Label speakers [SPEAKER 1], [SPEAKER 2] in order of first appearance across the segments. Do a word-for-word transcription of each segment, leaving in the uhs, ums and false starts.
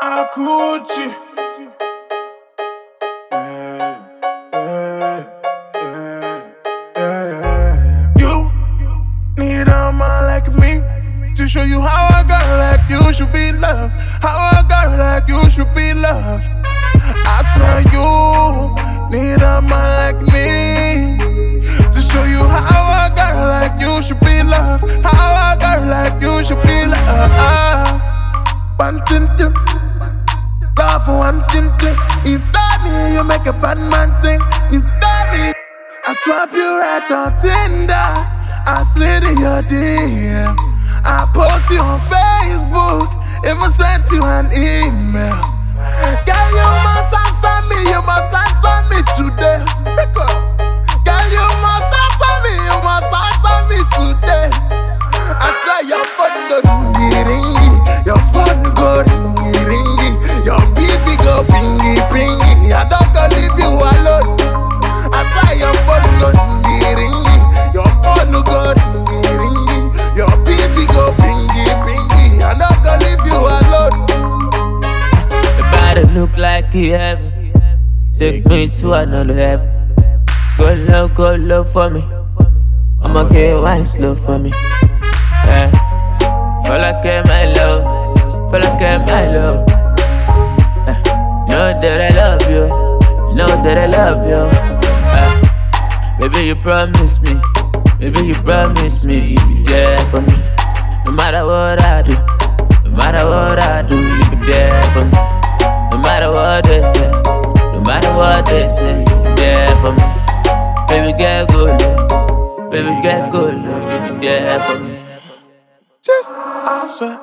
[SPEAKER 1] Akuchi. Yeah, yeah, yeah, yeah. You need a man like me to show you how a girl like you should be loved. How a girl like you should be loved. I swear you need a man like me to show you how a girl like you should be loved. How a girl like you should be loved. One thing to love, one thing to. If that me, you make a bad man sing. If that me, I swap you right on Tinder. I slid in your D M. I post you on Facebook. Even sent you an email. Girl, you must answer me. You must answer me today. Girl, you must answer me. You must answer me today. I swear your phone go ringy ringy. Your phone go ringy ringy. Your baby go pingy pingy. I don't go leave you alone. I swear your phone go ringy ringy. Your phone go ringy ringy. Your baby go pingy pingy. I don't go leave you alone.
[SPEAKER 2] The body look like he heaven. Take me to another level. Go low, go low for me. I'ma get wine slow for me. Yeah. Feel like I'm my love. Feel like I'm my love. Yeah. Know that I love you. Know that I love you. Yeah. Baby, you promise me. Baby, you promise me you be there for me. No matter what I do. No matter what I do, you be there for me. No matter what they say. No matter what they say, you be there for me. Baby, get good. Baby, get good. You be there for me.
[SPEAKER 1] Just, I swear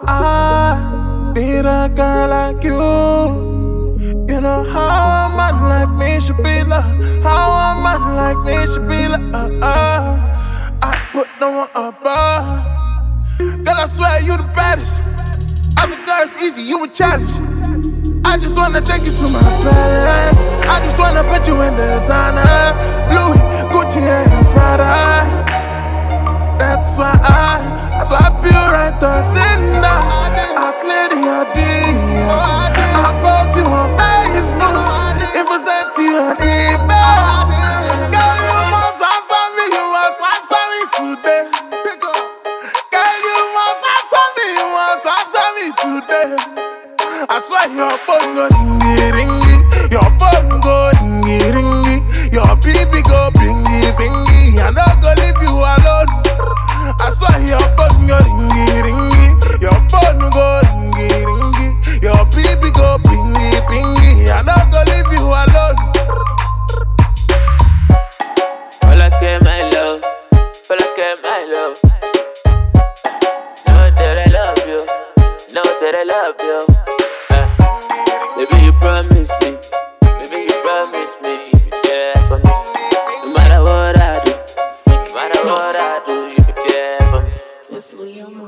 [SPEAKER 1] I need a girl like you. You know how a man like me should be loved. How a man like me should be loved. Uh, uh, I put no one above. Girl, I swear you the baddest. Other girls easy, you a challenge. I just wanna take you to my palace. I just wanna put you in the designer. Louis, Gucci, and Prada. That's why I, I swap you right on Tinder. I slid in your D M. I post you on Facebook. If I sent you an email. Girl, you must answer me. You must answer me today. Girl, you must answer me. You must answer me today. I swear your phone go ringy ringy. Your phone go ringy ringy. Your baby go bingy bingy. I don't go leave you alone. I swear your phone go ringy ringy. Your phone go ringy ringy. Your baby go bingy bingy. I don't go leave you alone.
[SPEAKER 2] Feel like I'm my love. Feel like I'm my love. Know that I love you. Know that I love you. Baby, you promise me. Baby, you promise me you be there for me. No matter what I do. No matter what I do, you be there for me.